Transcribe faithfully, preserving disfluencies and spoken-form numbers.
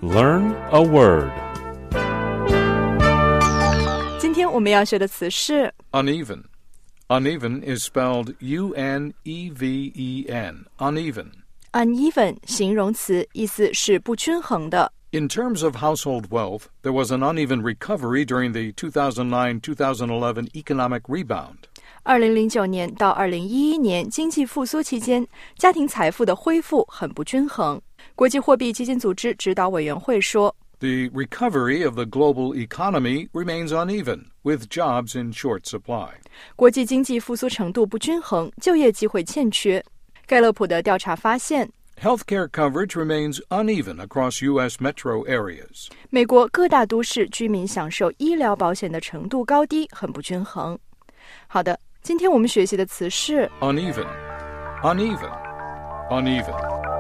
Learn a word. 今天我们要学的词是 Uneven. Uneven is spelled U N E V E N. Uneven. uneven 形容词，意思是不均衡的。 In terms of household wealth, there was an uneven recovery during the two thousand nine to two thousand eleven economic rebound. 二零零九年到二零一一年经济复苏期间，家庭财富的恢复很不均衡。国际货币基金组织指导委员会说 The recovery of the global economy remains uneven, with jobs in short supply. 国际经济复苏程度不均衡，就业机会欠缺。盖勒普的调查发现 Healthcare coverage remains uneven across U S metro areas. 美国各大都市居民享受医疗保险的程度高低很不均衡。好的，今天我们学习的词是 Uneven. Uneven. Uneven.